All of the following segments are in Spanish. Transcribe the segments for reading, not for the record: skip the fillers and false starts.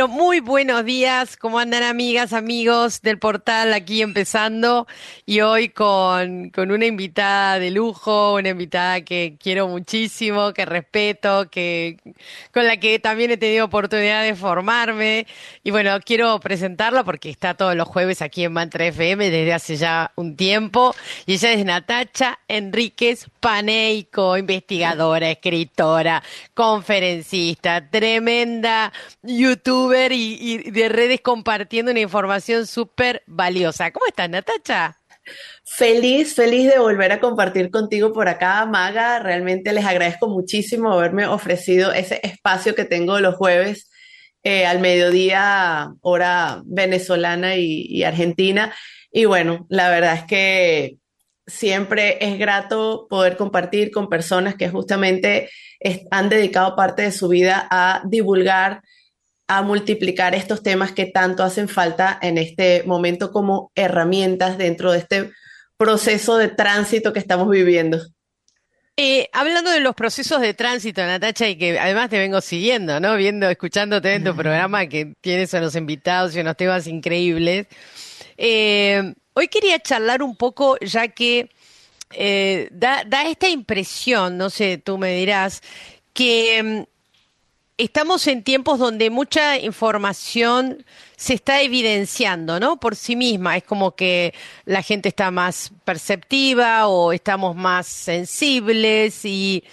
pero muy buenos días. ¿Cómo andan amigas, amigos del portal aquí empezando? Y hoy con una invitada de lujo, una invitada que quiero muchísimo, que respeto, con la que también he tenido oportunidad de formarme. Y bueno, quiero presentarla porque está todos los jueves aquí en Mantra FM desde hace ya un tiempo. Y ella es Natacha Enríquez Paneico, investigadora, escritora, conferencista, tremenda youtuber y de redes compartiendo una información súper valiosa. ¿Cómo estás, Natacha? Feliz, feliz de volver a compartir contigo por acá, Maga. Realmente les agradezco muchísimo haberme ofrecido ese espacio que tengo los jueves al mediodía, hora venezolana y argentina. Y bueno, la verdad es que siempre es grato poder compartir con personas que justamente han dedicado parte de su vida a divulgar, a multiplicar estos temas que tanto hacen falta en este momento como herramientas dentro de este proceso de tránsito que estamos viviendo. Hablando de los procesos de tránsito, Natacha, y que además te vengo siguiendo, ¿no? Viendo, escuchándote en tu programa que tienes a los invitados y unos temas increíbles. Hoy quería charlar un poco, ya que da esta impresión, no sé, tú me dirás, que estamos en tiempos donde mucha información se está evidenciando, ¿no? Por sí misma. Es como que la gente está más perceptiva o estamos más sensibles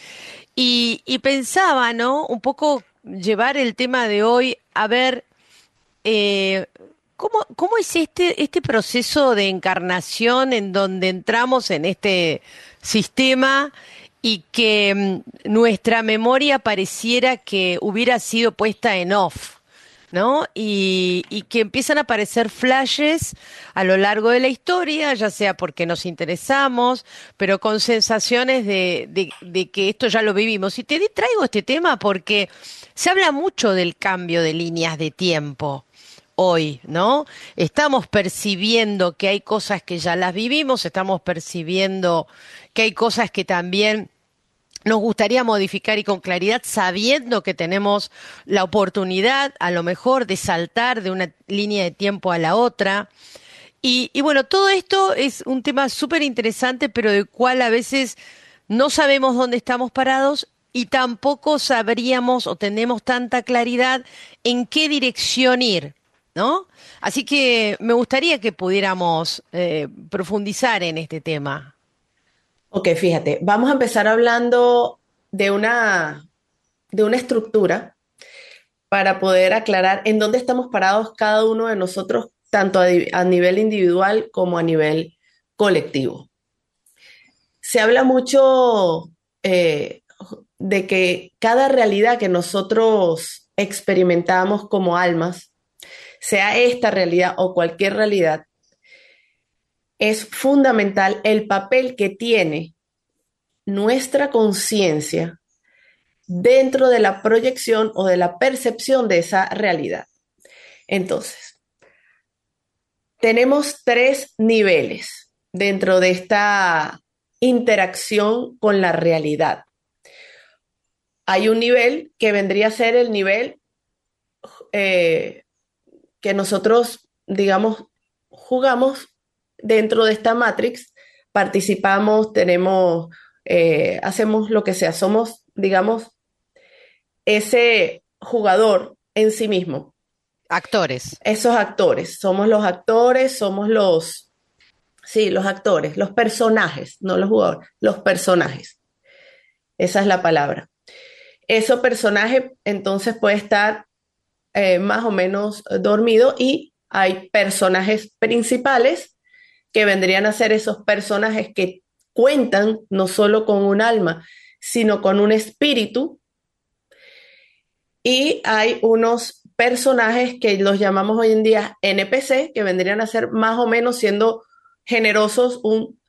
y pensaba, ¿no? Un poco llevar el tema de hoy a ver eh, cómo es este proceso de encarnación en donde entramos en este sistema y que nuestra memoria pareciera que hubiera sido puesta en off, ¿no? Y que empiezan a aparecer flashes a lo largo de la historia, ya sea porque nos interesamos, pero con sensaciones de que esto ya lo vivimos. Y traigo este tema porque se habla mucho del cambio de líneas de tiempo hoy, ¿no? Estamos percibiendo que hay cosas que ya las vivimos, estamos percibiendo que hay cosas que también nos gustaría modificar y con claridad, sabiendo que tenemos la oportunidad, a lo mejor, de saltar de una línea de tiempo a la otra. Y bueno, todo esto es un tema súper interesante, pero del cual a veces no sabemos dónde estamos parados y tampoco sabríamos o tenemos tanta claridad en qué dirección ir, ¿no? Así que me gustaría que pudiéramos profundizar en este tema. Ok, fíjate, vamos a empezar hablando de de una estructura para poder aclarar en dónde estamos parados cada uno de nosotros, tanto a nivel individual como a nivel colectivo. Se habla mucho de que cada realidad que nosotros experimentamos como almas, sea esta realidad o cualquier realidad, es fundamental el papel que tiene nuestra conciencia dentro de la proyección o de la percepción de esa realidad. Entonces, tenemos tres niveles dentro de esta interacción con la realidad. Hay un nivel que vendría a ser el nivel eh, que nosotros, digamos, jugamos dentro de esta Matrix, participamos, hacemos lo que sea, somos, digamos, ese jugador en sí mismo, Actores. esos actores, somos los actores, sí, los actores, los personajes, no los jugadores, los personajes, esa es la palabra. Ese personaje entonces puede estar más o menos dormido y hay personajes principales que vendrían a ser esos personajes que cuentan no solo con un alma, sino con un espíritu. Y hay unos personajes que los llamamos hoy en día NPC, que vendrían a ser más o menos siendo generosos un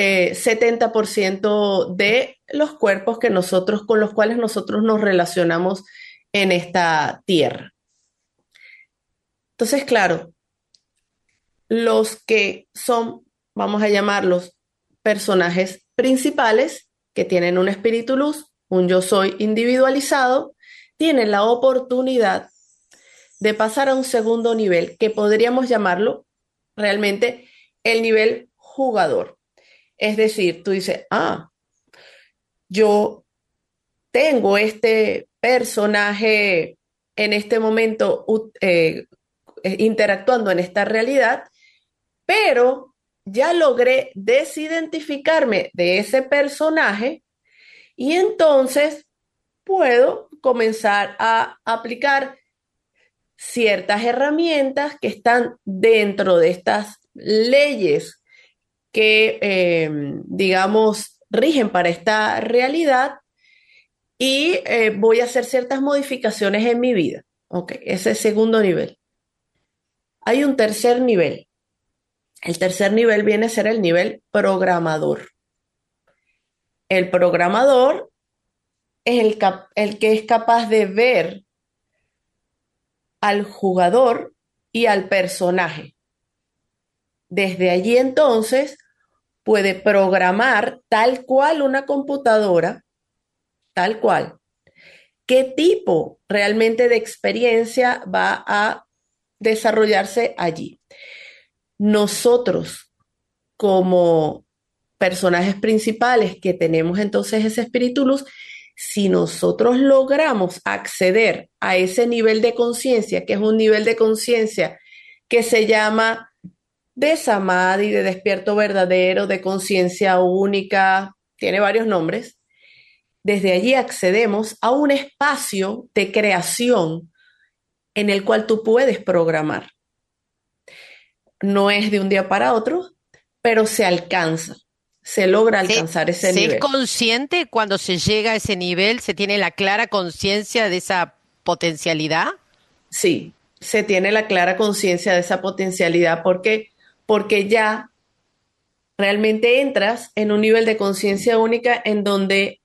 70% de los cuerpos que nosotros, con los cuales nosotros nos relacionamos en esta tierra. Entonces, claro, los que son, vamos a llamarlos, personajes principales, que tienen un espíritu luz, un yo soy individualizado, tienen la oportunidad de pasar a un segundo nivel, que podríamos llamarlo realmente el nivel jugador. Es decir, tú dices, yo tengo este personaje en este momento interactuando en esta realidad, pero ya logré desidentificarme de ese personaje y entonces puedo comenzar a aplicar ciertas herramientas que están dentro de estas leyes que, digamos, rigen para esta realidad y voy a hacer ciertas modificaciones en mi vida. Ok, ese es el segundo nivel. Hay un tercer nivel. El tercer nivel viene a ser el nivel programador. El programador es el que es capaz de ver al jugador y al personaje. Desde allí entonces puede programar tal cual una computadora, tal cual, qué tipo realmente de experiencia va a desarrollarse allí. Nosotros, como personajes principales que tenemos entonces ese espíritu luz, si nosotros logramos acceder a ese nivel de conciencia, que es un nivel de conciencia que se llama de samadhi, de despierto verdadero, de conciencia única, tiene varios nombres, desde allí accedemos a un espacio de creación en el cual tú puedes programar. No es de un día para otro, pero se alcanza, se logra alcanzar ese Se es nivel. consciente cuando se llega a ese nivel, se tiene la clara conciencia de esa potencialidad. Sí, se tiene la clara conciencia de esa potencialidad porque ya realmente entras en un nivel de conciencia única en donde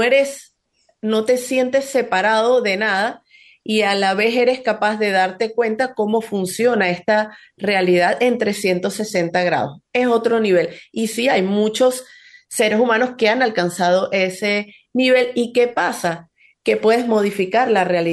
no te sientes separado de nada y a la vez eres capaz de darte cuenta cómo funciona esta realidad en 360 grados. Es otro nivel. Y sí, hay muchos seres humanos que han alcanzado ese nivel. ¿Y qué pasa? Que puedes modificar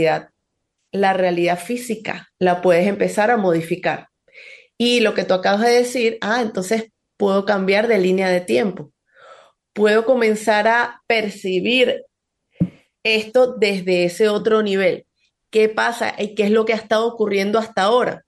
la realidad física, la puedes empezar a modificar. Y lo que tú acabas de decir, entonces puedo cambiar de línea de tiempo. Puedo comenzar a percibir esto desde ese otro nivel. ¿Qué pasa y qué es lo que ha estado ocurriendo hasta ahora?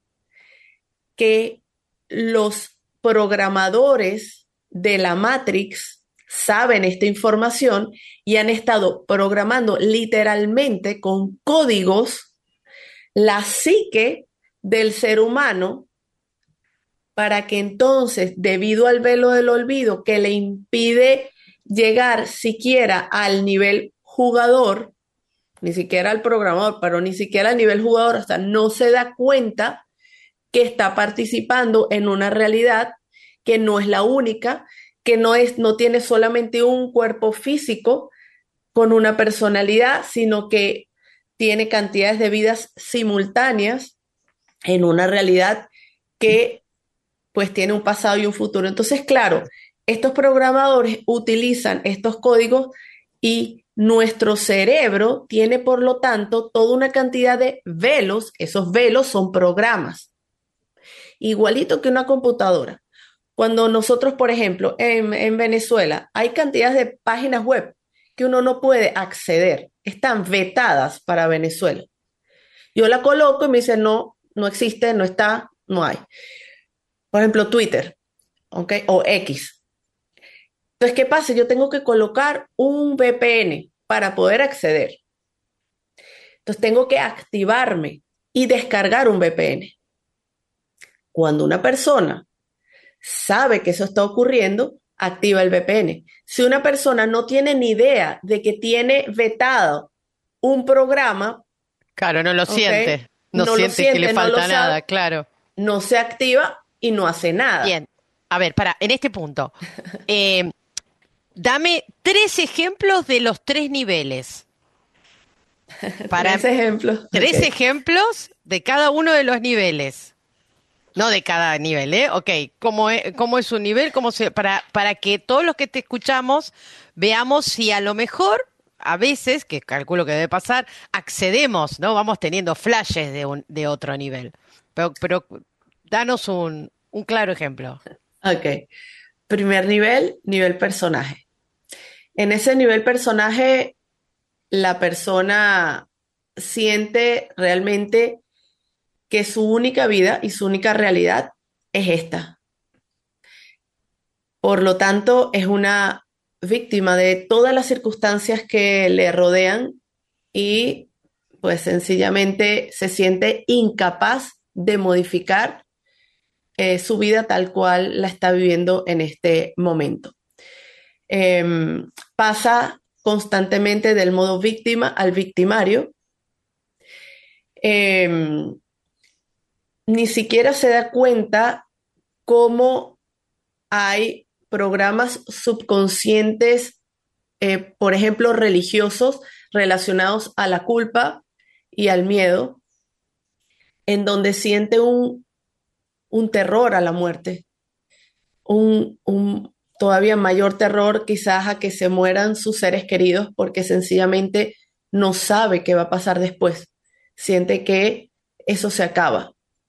Que los programadores de la Matrix saben esta información y han estado programando literalmente con códigos la psique del ser humano para que entonces, debido al velo del olvido que le impide llegar siquiera al nivel jugador, ni siquiera al programador, pero ni siquiera al nivel jugador, hasta no se da cuenta que está participando en una realidad que no es la única, que no tiene solamente un cuerpo físico con una personalidad, sino que tiene cantidades de vidas simultáneas en una realidad que pues tiene un pasado y un futuro. Entonces, claro, estos programadores utilizan estos códigos y nuestro cerebro tiene, por lo tanto, toda una cantidad de velos. Esos velos son programas, igualito que una computadora. Cuando nosotros, por ejemplo, en Venezuela, hay cantidades de páginas web que uno no puede acceder, están vetadas para Venezuela. Yo la coloco y me dice, no, no existe, no está, no hay. Por ejemplo, Twitter, ¿ok? O X. Entonces, ¿qué pasa? Yo tengo que colocar un VPN para poder acceder. Entonces, tengo que activarme y descargar un VPN. Cuando una persona sabe que eso está ocurriendo, activa el VPN. Si una persona no tiene ni idea de que tiene vetado un programa, Claro, no lo ¿ok? siente, no No lo siente que le siente, no lo falta nada, sabe, claro. no se activa y no hace nada. Bien, a ver, en este punto, eh, dame 3 ejemplos de los 3 niveles. Para Tres ejemplos. tres Ok. ejemplos de cada uno de los niveles. No de cada nivel, ¿eh? Ok, cómo es su nivel? Para que todos los que te escuchamos veamos si a lo mejor a veces, que calculo que debe pasar, accedemos, ¿no? Vamos teniendo flashes de otro nivel. Pero danos un claro ejemplo. Ok. Primer nivel, nivel personaje. En ese nivel personaje, la persona siente realmente que su única vida y su única realidad es esta. Por lo tanto, es una víctima de todas las circunstancias que le rodean y pues sencillamente se siente incapaz de modificar su vida tal cual la está viviendo en este momento. Pasa constantemente del modo víctima al victimario. Em, Ni siquiera se da cuenta cómo hay programas subconscientes, por ejemplo, religiosos relacionados a la culpa y al miedo, en donde siente un terror a la muerte, un todavía mayor terror quizás a que se mueran sus seres queridos porque sencillamente no sabe qué va a pasar después. Siente que eso se acaba.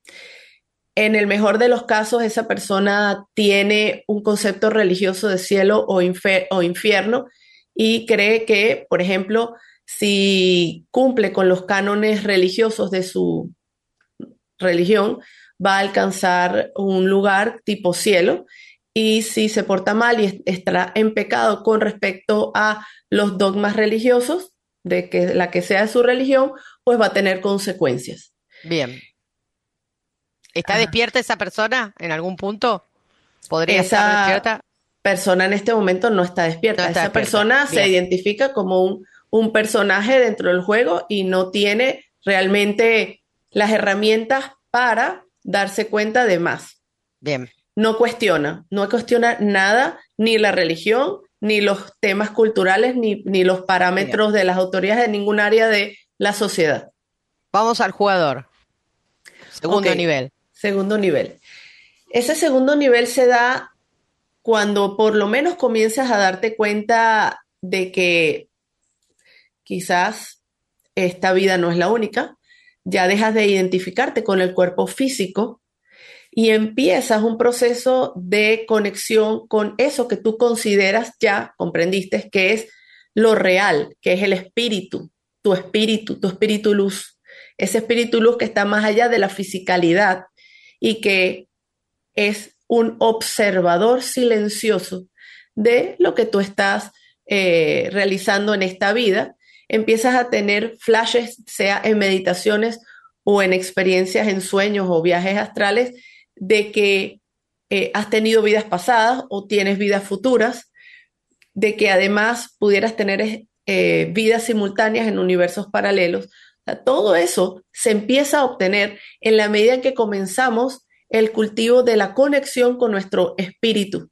En el mejor de los casos, esa persona tiene un concepto religioso de cielo o infierno y cree que, por ejemplo, si cumple con los cánones religiosos de su religión, va a alcanzar un lugar tipo cielo y si se porta mal y estará en pecado con respecto a los dogmas religiosos de que la que sea su religión, pues va a tener consecuencias. Bien. ¿Está despierta esa persona en algún punto? ¿Podría estar Esa despierta? persona en este momento no está No despierta. está Esa despierta. persona se Bien, identifica como un personaje dentro del juego y no tiene realmente las herramientas para darse cuenta de más. bien, No cuestiona nada, ni la religión, ni los temas culturales, ni los bien. parámetros de las autoridades de ningún área de la sociedad. Vamos al jugador. Ok, Segundo nivel. segundo nivel. Ese segundo nivel se da cuando por lo menos comienzas a darte cuenta de que quizás esta vida no es la única, ya dejas de identificarte con el cuerpo físico y empiezas un proceso de conexión con eso que tú consideras ya, comprendiste, que es lo real, que es el espíritu, tu espíritu luz, ese espíritu luz que está más allá de la fisicalidad y que es un observador silencioso de lo que tú estás realizando en esta vida. Empiezas a tener flashes, sea en meditaciones o en experiencias en sueños o viajes astrales, de que has tenido vidas pasadas o tienes vidas futuras, de que además pudieras tener vidas simultáneas en universos paralelos. O sea, todo eso se empieza a obtener en la medida en que comenzamos el cultivo de la conexión con nuestro espíritu.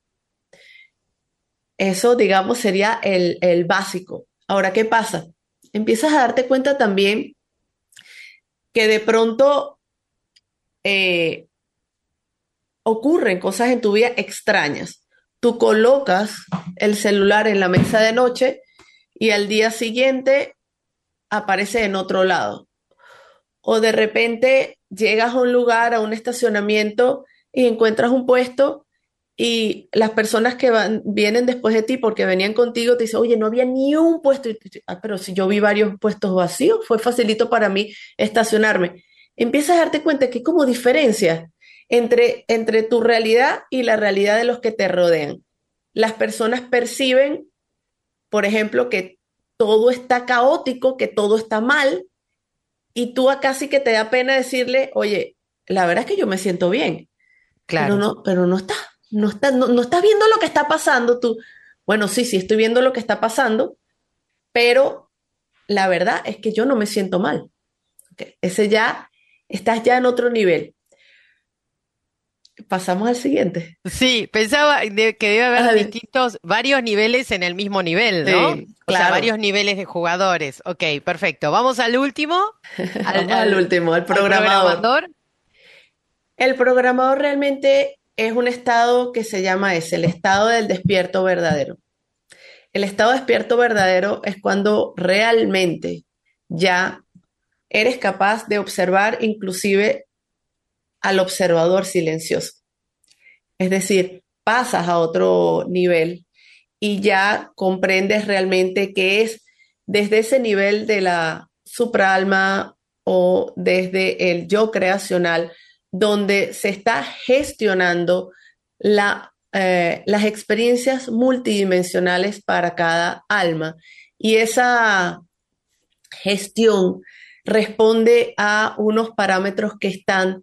Eso, digamos, sería el básico. Ahora, ¿qué pasa? Empiezas a darte cuenta también que de pronto eh, ocurren cosas en tu vida extrañas. Tú colocas el celular en la mesa de noche y al día siguiente aparece en otro lado. O de repente llegas a un lugar, a un estacionamiento y encuentras un puesto y las personas que vienen después de ti porque venían contigo te dicen, oye, no había ni un puesto. Pero si yo vi varios puestos vacíos, fue facilito para mí estacionarme. Empiezas a darte cuenta que hay como diferencias entre tu realidad y la realidad de los que te rodean. Las personas perciben, por ejemplo, que todo está caótico, que todo está mal, y tú acá sí que te da pena decirle, oye, la verdad es que yo me siento bien, Claro. pero no estás viendo lo que está pasando tú. Bueno, sí, sí estoy viendo lo que está pasando, pero la verdad es que yo no me siento mal. Ok, ese ya, estás ya en otro nivel. Pasamos al siguiente. Sí, pensaba que debe haber Ah, varios niveles en el mismo nivel, ¿no? sí, O sea, claro. varios niveles de jugadores. Ok, perfecto. Vamos al último, al, Vamos al al, último, al al programador. programador. El programador realmente es un estado que se llama ese, el estado del despierto verdadero. el estado despierto verdadero es cuando realmente ya eres capaz de observar inclusive al observador silencioso. Es decir, pasas a otro nivel y ya comprendes realmente qué es desde ese nivel de la supraalma o desde el yo creacional, donde se está gestionando las experiencias multidimensionales para cada alma. Y esa gestión responde a unos parámetros que están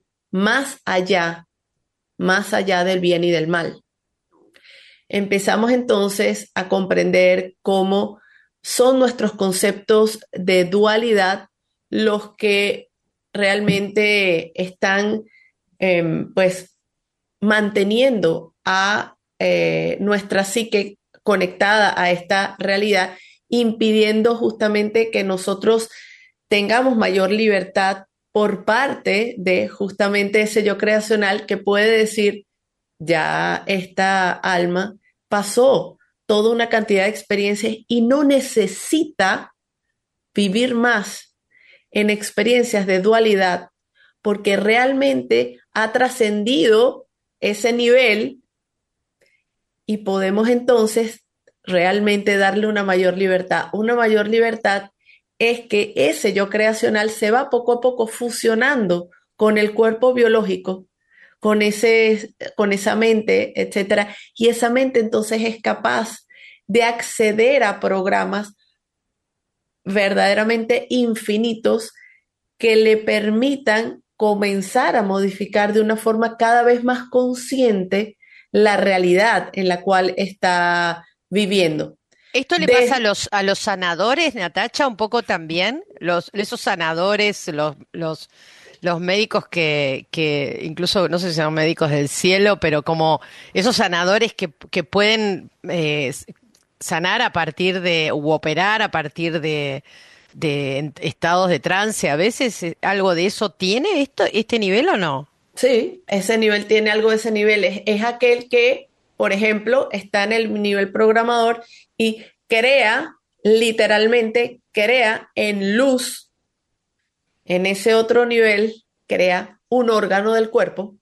más allá del bien y del mal. Empezamos entonces a comprender cómo son nuestros conceptos de dualidad los que realmente están pues manteniendo a nuestra psique conectada a esta realidad, impidiendo justamente que nosotros tengamos mayor libertad por parte de justamente ese yo creacional que puede decir, ya esta alma pasó toda una cantidad de experiencias y no necesita vivir más en experiencias de dualidad porque realmente ha trascendido ese nivel y podemos entonces realmente darle una mayor libertad. Una mayor libertad es que ese yo creacional se va poco a poco fusionando con el cuerpo biológico, con esa mente, etcétera, y esa mente entonces es capaz de acceder a programas verdaderamente infinitos que le permitan comenzar a modificar de una forma cada vez más consciente la realidad en la cual está viviendo. ¿Esto le pasa a De, a los sanadores, Natacha, un poco también? Esos sanadores, los médicos que incluso, no sé si son médicos del cielo, pero como esos sanadores que pueden sanar a partir de, u operar a partir de estados de trance, a veces, ¿algo de eso tiene este nivel o no? sí, ese nivel tiene algo de ese nivel. Es aquel que, por ejemplo, está en el nivel programador y crea, literalmente, crea en luz, en ese otro nivel, crea un órgano del cuerpo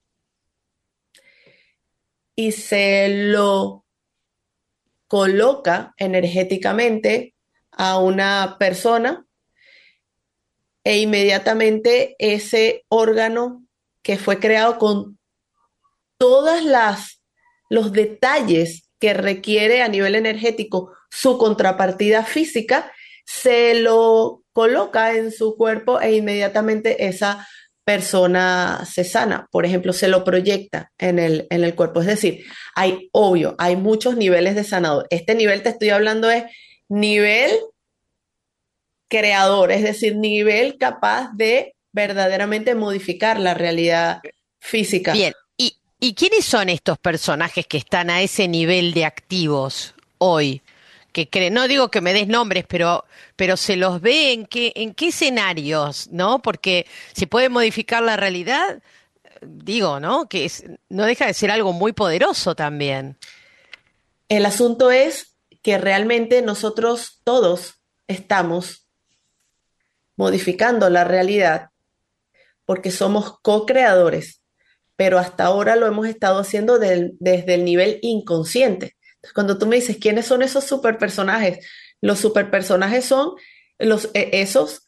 y se lo coloca energéticamente a una persona e inmediatamente ese órgano que fue creado con todas las los detalles que requiere a nivel energético su contrapartida física, se lo coloca en su cuerpo e inmediatamente esa persona se sana. Por ejemplo, se lo proyecta en el cuerpo. Es decir, hay muchos niveles de sanador. Este nivel te estoy hablando es nivel creador, es decir, nivel capaz de verdaderamente modificar la realidad física. Bien, ¿y quiénes son estos personajes que están a ese nivel de activos hoy? Que creen, no digo que me des nombres, pero se los ve en qué escenarios, ¿no? Porque si puede modificar la realidad, digo, ¿no? No deja de ser algo muy poderoso también. El asunto es que realmente nosotros todos estamos modificando la realidad porque somos co-creadores, pero hasta ahora lo hemos estado haciendo desde el nivel inconsciente. Entonces, cuando tú me dices, ¿quiénes son esos superpersonajes? Los superpersonajes son esos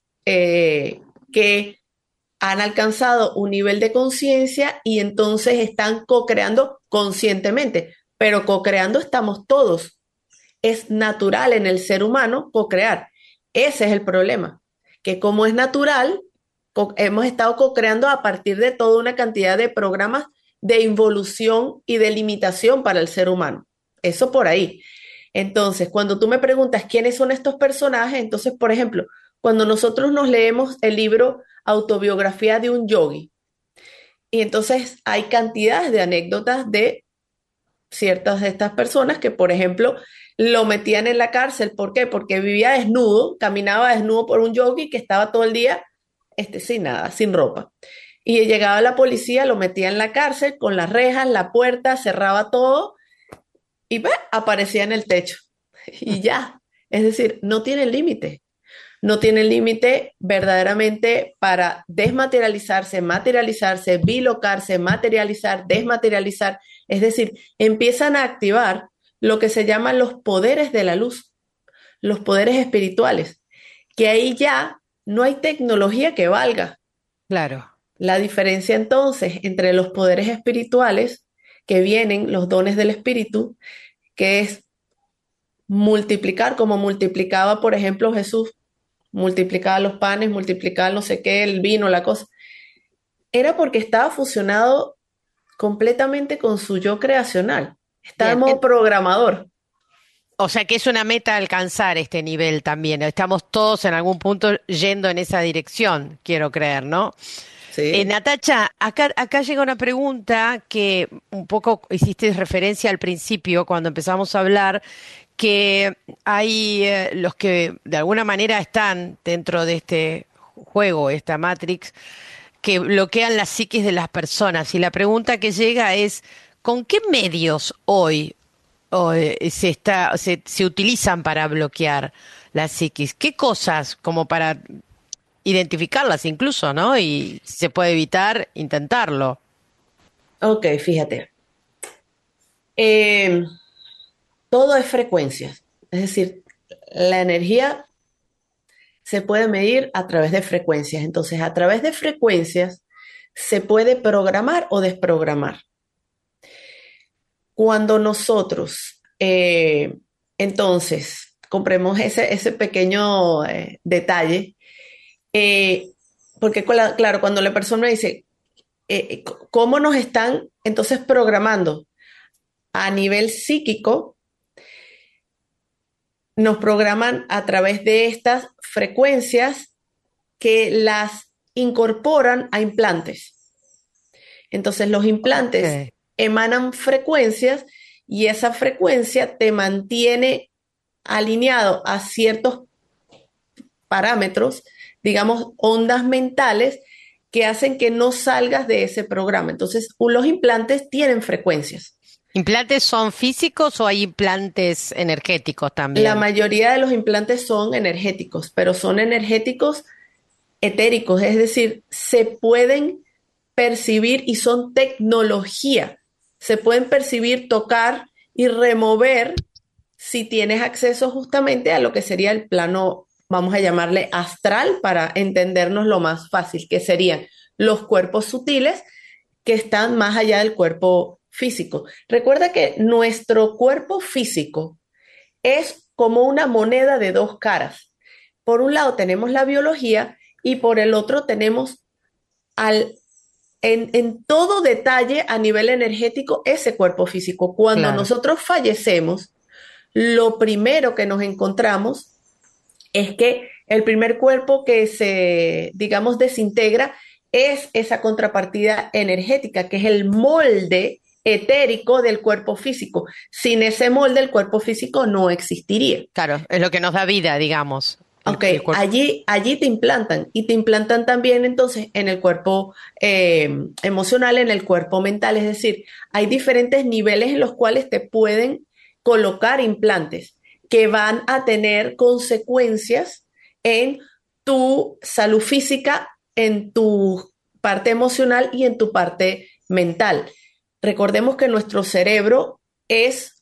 que han alcanzado un nivel de conciencia y entonces están co-creando conscientemente, pero co-creando estamos todos. Es natural en el ser humano co-crear. Ese es el problema, que como es natural, hemos estado co-creando a partir de toda una cantidad de programas de involución y de limitación para el ser humano. Eso por ahí. Entonces, cuando tú me preguntas quiénes son estos personajes, entonces, por ejemplo, cuando nosotros nos leemos el libro Autobiografía de un Yogi, y entonces hay cantidades de anécdotas de ciertas de estas personas que, por ejemplo, lo metían en la cárcel. ¿Por qué? Porque vivía desnudo, caminaba desnudo por un yogi que estaba todo el día sin nada, sin ropa. Y llegaba la policía, lo metía en la cárcel con las rejas, la puerta, cerraba todo y aparecía en el techo. y ya. Es decir, no tienen límite. No tienen límite verdaderamente para desmaterializarse, materializarse, bilocarse, materializar, desmaterializar. Es decir, empiezan a activar lo que se llaman los poderes de la luz, los poderes espirituales, que ahí ya no hay tecnología que valga. Claro. La diferencia entonces entre los poderes espirituales que vienen, los dones del espíritu, que es multiplicar, como multiplicaba, por ejemplo, Jesús, multiplicaba los panes, multiplicaba no sé qué, el vino, la cosa, era porque estaba fusionado completamente con su yo creacional. Estaba en Bien. modo programador. O sea que es una meta alcanzar este nivel también. Estamos todos en algún punto yendo en esa dirección, quiero creer, ¿no? Sí, Natacha, acá llega una pregunta que un poco hiciste referencia al principio cuando empezamos a hablar, que hay los que de alguna manera están dentro de este juego, esta Matrix, que bloquean la psiquis de las personas. Y la pregunta que llega es, ¿con qué medios hoy se utilizan para bloquear la psiquis? ¿Qué cosas como para identificarlas incluso, ¿no? Y si se puede evitar, intentarlo. ok, fíjate. Eh, Todo es frecuencias. Es decir, la energía se puede medir a través de frecuencias. Entonces, a través de frecuencias se puede programar o desprogramar. Cuando nosotros, entonces, compremos ese pequeño detalle, eh, porque claro, cuando la persona dice, ¿cómo nos están entonces programando a nivel psíquico? Nos programan a través de estas frecuencias que las incorporan a implantes. Entonces los implantes Ok. emanan frecuencias y esa frecuencia te mantiene alineado a ciertos parámetros, digamos, ondas mentales que hacen que no salgas de ese programa. Entonces, los implantes tienen frecuencias. ¿Implantes son físicos o hay implantes energéticos La también? mayoría de los implantes son energéticos, pero son energéticos etéricos, es decir, se pueden percibir y son tecnología. Se pueden percibir, tocar y remover si tienes acceso justamente a lo que sería el plano, vamos a llamarle astral, para entendernos lo más fácil, que serían los cuerpos sutiles que están más allá del cuerpo físico. Recuerda que nuestro cuerpo físico es como una moneda de dos caras. Por un lado tenemos la biología y por el otro tenemos al, en todo detalle a nivel energético ese cuerpo físico. Cuando Claro. nosotros fallecemos, lo primero que nos encontramos es que el primer cuerpo que se, digamos, desintegra es esa contrapartida energética, que es el molde etérico del cuerpo físico. Sin ese molde, el cuerpo físico no existiría. Claro, es lo que nos da vida, digamos. Ok, El cuerpo. allí te implantan y te implantan también entonces en el cuerpo emocional, en el cuerpo mental, es decir, hay diferentes niveles en los cuales te pueden colocar implantes que van a tener consecuencias en tu salud física, en tu parte emocional y en tu parte mental. Recordemos que nuestro cerebro es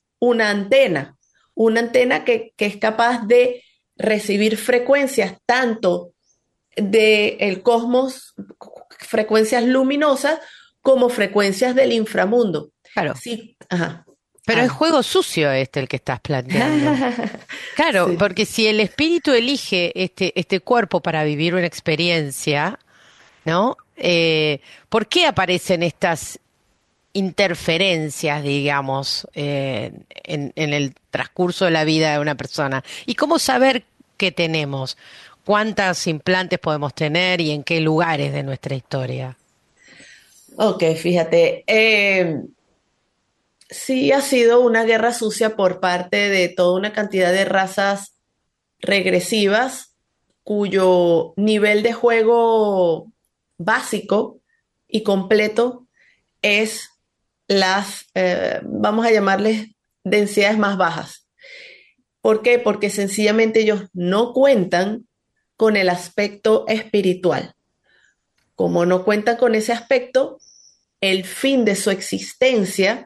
una antena que es capaz de recibir frecuencias tanto del cosmos, frecuencias luminosas, como frecuencias del inframundo. Claro. Sí, ajá. Pero es Ah. juego sucio este el que estás planteando. Claro, Sí. porque si el espíritu elige este cuerpo para vivir una experiencia, ¿no? ¿Por qué aparecen estas interferencias, digamos, en el transcurso de la vida de una persona? ¿Y cómo saber qué tenemos? ¿Cuántos implantes podemos tener y en qué lugares de nuestra historia? Ok, fíjate. Sí ha sido una guerra sucia por parte de toda una cantidad de razas regresivas cuyo nivel de juego básico y completo es vamos a llamarles densidades más bajas. ¿Por qué? Porque sencillamente ellos no cuentan con el aspecto espiritual. Como no cuentan con ese aspecto, el fin de su existencia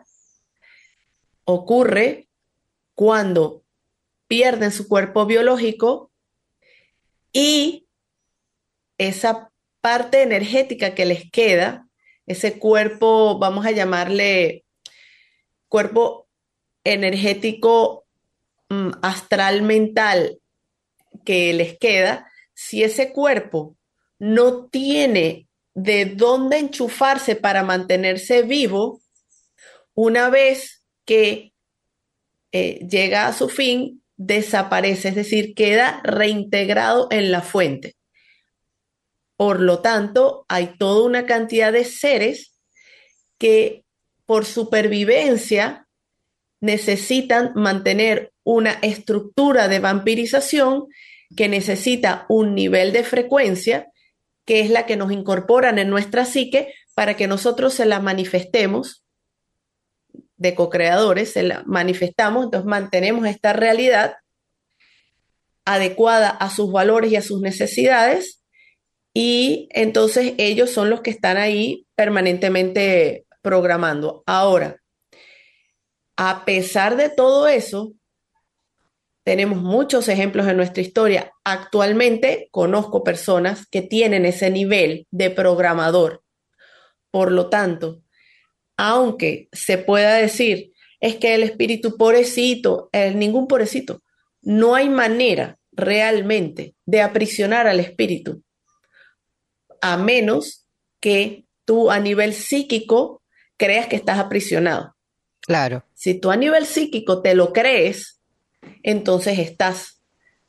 ocurre cuando pierden su cuerpo biológico y esa parte energética que les queda, ese cuerpo, vamos a llamarle cuerpo energético astral mental que les queda, si ese cuerpo no tiene de dónde enchufarse para mantenerse vivo, una vez que llega a su fin, desaparece, es decir, queda reintegrado en la fuente. Por lo tanto, hay toda una cantidad de seres que por supervivencia necesitan mantener una estructura de vampirización que necesita un nivel de frecuencia que es la que nos incorporan en nuestra psique para que nosotros se la manifestemos de co-creadores, se la manifestamos, entonces mantenemos esta realidad adecuada a sus valores y a sus necesidades y entonces ellos son los que están ahí permanentemente programando. Ahora, a pesar de todo eso, tenemos muchos ejemplos en nuestra historia. Actualmente conozco personas que tienen ese nivel de programador. Por lo tanto, aunque se pueda decir, es que el espíritu pobrecito, ningún pobrecito, no hay manera realmente de aprisionar al espíritu, a menos que tú a nivel psíquico creas que estás aprisionado. Claro, Si tú a nivel psíquico te lo crees, entonces estás.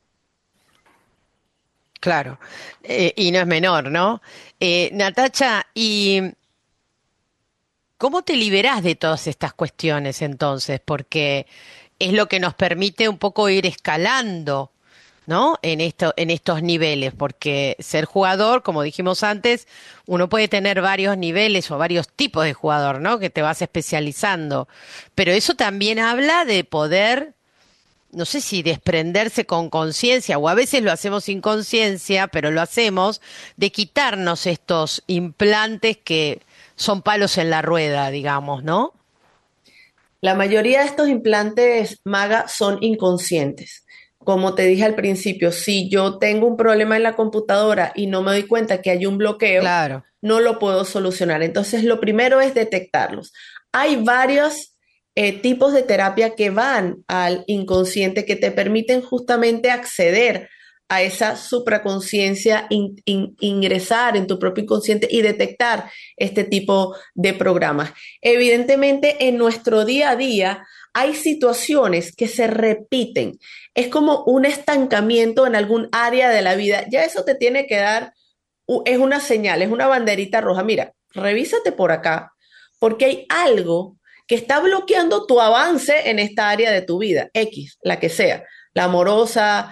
claro. Y no es menor, ¿no? Natacha, ¿y cómo te liberás de todas estas cuestiones entonces? Porque es lo que nos permite un poco ir escalando, ¿no? En estos niveles, porque ser jugador, como dijimos antes, uno puede tener varios niveles o varios tipos de jugador, ¿no? Que te vas especializando. Pero eso también habla de poder, no sé si desprenderse con conciencia, o a veces lo hacemos sin conciencia, pero lo hacemos, de quitarnos estos implantes que son palos en la rueda, digamos, ¿no? La mayoría de estos implantes MAGA son inconscientes. Como te dije al principio, si yo tengo un problema en la computadora y no me doy cuenta que hay un bloqueo, Claro. no lo puedo solucionar. Entonces, lo primero es detectarlos. Hay varios tipos de terapia que van al inconsciente que te permiten justamente acceder a esa supraconciencia, ingresar en tu propio inconsciente y detectar este tipo de programas. Evidentemente, en nuestro día a día hay situaciones que se repiten. Es como un estancamiento en algún área de la vida. Ya eso te tiene que dar, es una señal, es una banderita roja. Mira, revísate por acá, porque hay algo que está bloqueando tu avance en esta área de tu vida, X, la que sea, la amorosa,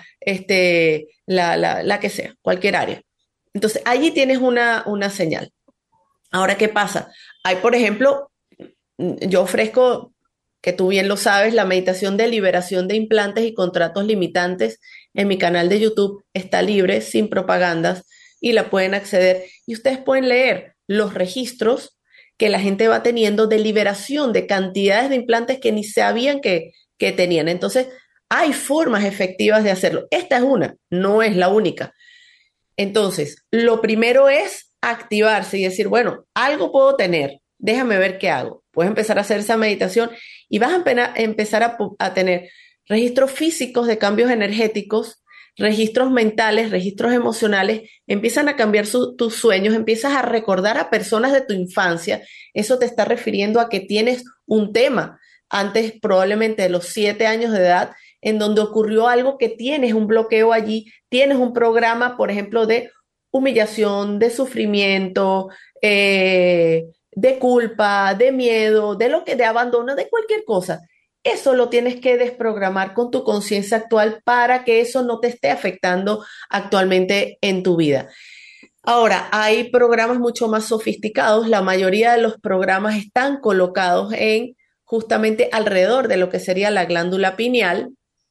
la que sea, cualquier área. Entonces, allí tienes una señal. Ahora, ¿qué pasa? Hay, por ejemplo, yo ofrezco, que tú bien lo sabes, la meditación de liberación de implantes y contratos limitantes en mi canal de YouTube. Está libre, sin propagandas, y la pueden acceder. Y ustedes pueden leer los registros que la gente va teniendo de liberación de cantidades de implantes que ni sabían que tenían. Entonces, hay formas efectivas de hacerlo. Esta es una, no es la única. Entonces, lo primero es activarse y decir, bueno, algo puedo tener, déjame ver qué hago. Puedes empezar a hacer esa meditación y vas a empezar a tener registros físicos de cambios energéticos, registros mentales, registros emocionales, empiezan a cambiar tus sueños, empiezas a recordar a personas de tu infancia. Eso te está refiriendo a que tienes un tema antes probablemente de los 7 años de edad en donde ocurrió algo que tienes un bloqueo allí, tienes un programa, por ejemplo, de humillación, de sufrimiento, de culpa, de miedo, de abandono, de cualquier cosa. Eso lo tienes que desprogramar con tu conciencia actual para que eso no te esté afectando actualmente en tu vida. Ahora, hay programas mucho más sofisticados. La mayoría de los programas están colocados en justamente alrededor de lo que sería la glándula pineal,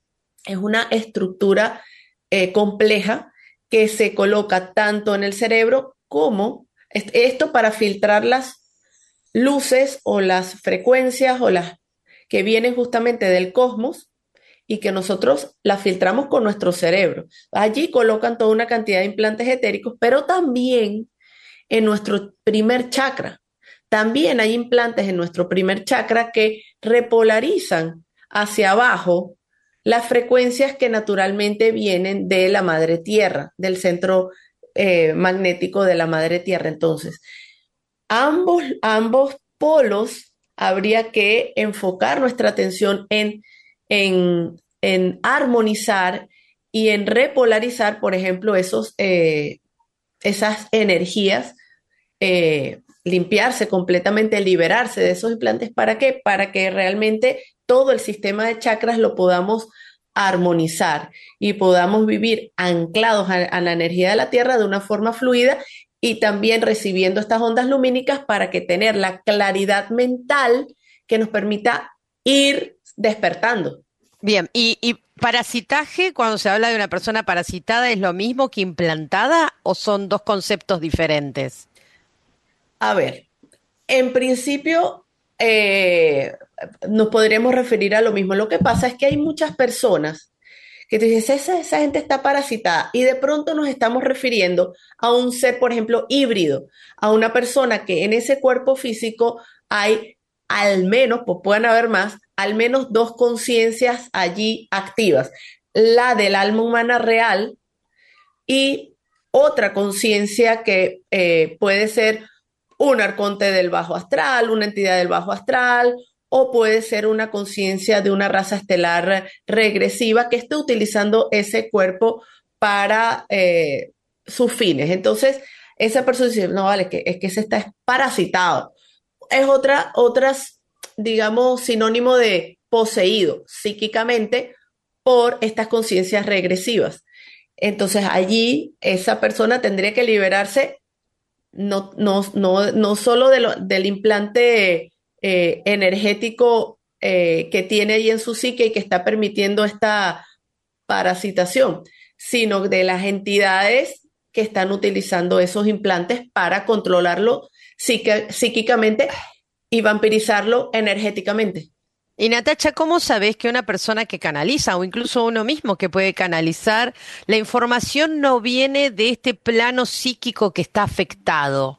es una estructura compleja que se coloca tanto en el cerebro como esto para filtrar las luces o las frecuencias o las que vienen justamente del cosmos y que nosotros las filtramos con nuestro cerebro. Allí colocan toda una cantidad de implantes etéricos, pero también en nuestro primer chakra. También hay implantes en nuestro primer chakra que repolarizan hacia abajo las frecuencias que naturalmente vienen de la madre tierra, del centro magnético de la madre tierra. Entonces, ambos polos habría que enfocar nuestra atención en armonizar y en repolarizar, por ejemplo, esas energías, limpiarse completamente, liberarse de esos implantes. ¿Para qué? Para que realmente todo el sistema de chakras lo podamos armonizar y podamos vivir anclados a la energía de la Tierra de una forma fluida y también recibiendo estas ondas lumínicas para que tener la claridad mental que nos permita ir despertando. Bien, y parasitaje, cuando se habla de una persona parasitada, ¿es lo mismo que implantada o son dos conceptos diferentes? A ver, en principio, nos podríamos referir a lo mismo. Lo que pasa es que hay muchas personas que te dices, esa gente está parasitada y de pronto nos estamos refiriendo a un ser, por ejemplo, híbrido, a una persona que en ese cuerpo físico hay al menos, pues pueden haber más, al menos dos conciencias allí activas, la del alma humana real y otra conciencia que puede ser un arconte del bajo astral, una entidad del bajo astral, o puede ser una conciencia de una raza estelar regresiva que esté utilizando ese cuerpo para sus fines. Entonces, esa persona dice, no, vale, es que se está parasitado. Es digamos, sinónimo de poseído psíquicamente por estas conciencias regresivas. Entonces allí esa persona tendría que liberarse no solo del implante energético que tiene ahí en su psique y que está permitiendo esta parasitación, sino de las entidades que están utilizando esos implantes para controlarlo psíquicamente y vampirizarlo energéticamente. Y Natacha, ¿cómo sabés que una persona que canaliza o incluso uno mismo que puede canalizar, la información no viene de este plano psíquico que está afectado?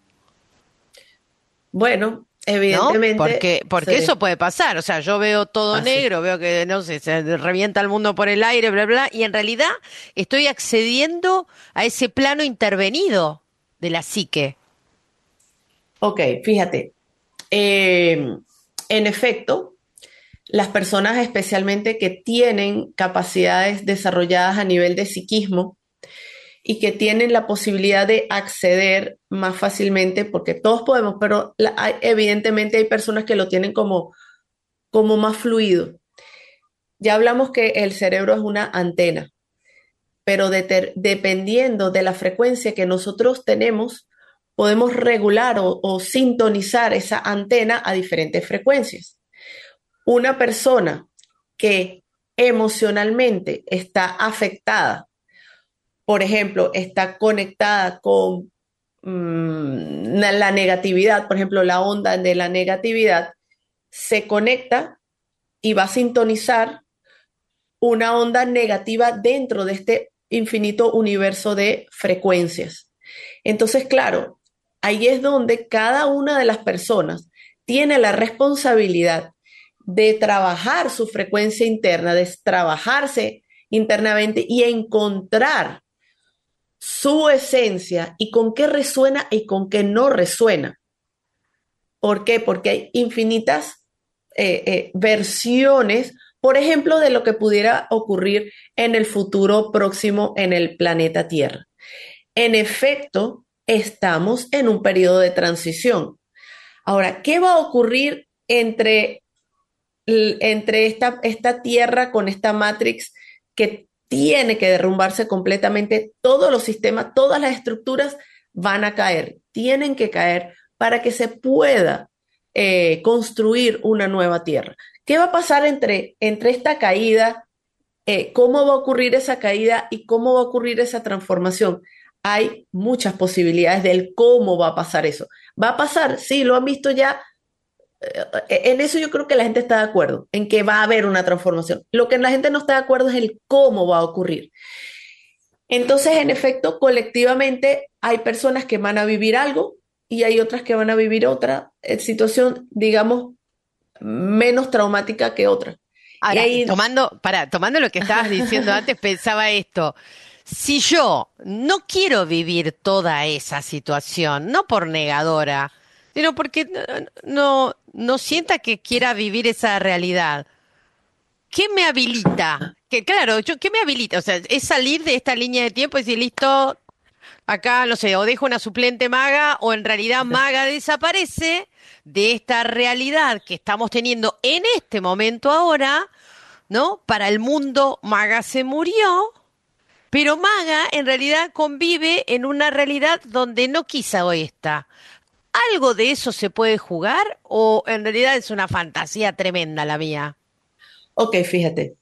Bueno, ¿No? evidentemente, Porque eso sí, puede pasar. O sea, yo veo todo así. negro, veo que, no sé, se revienta el mundo por el aire, bla, bla, y en realidad estoy accediendo a ese plano intervenido de la psique. Ok, fíjate. eh, en efecto, las personas especialmente que tienen capacidades desarrolladas a nivel de psiquismo y que tienen la posibilidad de acceder más fácilmente, porque todos podemos, pero evidentemente hay personas que lo tienen como más fluido. Ya hablamos que el cerebro es una antena, pero dependiendo de la frecuencia que nosotros tenemos, podemos regular o sintonizar esa antena a diferentes frecuencias. Una persona que emocionalmente está afectada, por ejemplo, está conectada con la negatividad, por ejemplo, la onda de la negatividad, se conecta y va a sintonizar una onda negativa dentro de este infinito universo de frecuencias. Entonces, claro, ahí es donde cada una de las personas tiene la responsabilidad de trabajar su frecuencia interna, de trabajarse internamente y encontrar su esencia y con qué resuena y con qué no resuena. ¿Por qué? Porque hay infinitas versiones, por ejemplo, de lo que pudiera ocurrir en el futuro próximo en el planeta Tierra. En efecto, estamos en un periodo de transición. Ahora, ¿qué va a ocurrir entre esta Tierra con esta Matrix que tiene que derrumbarse completamente? Todos los sistemas, todas las estructuras van a caer, tienen que caer para que se pueda construir una nueva Tierra. ¿Qué va a pasar entre esta caída cómo va a ocurrir esa caída y cómo va a ocurrir esa transformación. Hay muchas posibilidades del cómo va a pasar eso. ¿Va a pasar? Sí, lo han visto ya. En eso yo creo que la gente está de acuerdo, en que va a haber una transformación. Lo que la gente no está de acuerdo es el cómo va a ocurrir. Entonces, en efecto, colectivamente hay personas que van a vivir algo y hay otras que van a vivir otra situación, digamos, menos traumática que otra. Y Ahora, ahí, tomando lo que estabas diciendo antes, pensaba esto. Si yo no quiero vivir toda esa situación, no por negadora, sino porque no sienta que quiera vivir esa realidad, ¿qué me habilita? Que claro, ¿qué me habilita? O sea, es salir de esta línea de tiempo y decir, listo, acá, no sé, o dejo una suplente maga, o en realidad maga desaparece de esta realidad que estamos teniendo en este momento ahora, ¿no? Para el mundo, maga se murió, pero maga en realidad convive en una realidad donde no quizá hoy está. ¿Algo de eso se puede jugar o en realidad es una fantasía tremenda la mía? ok, fíjate,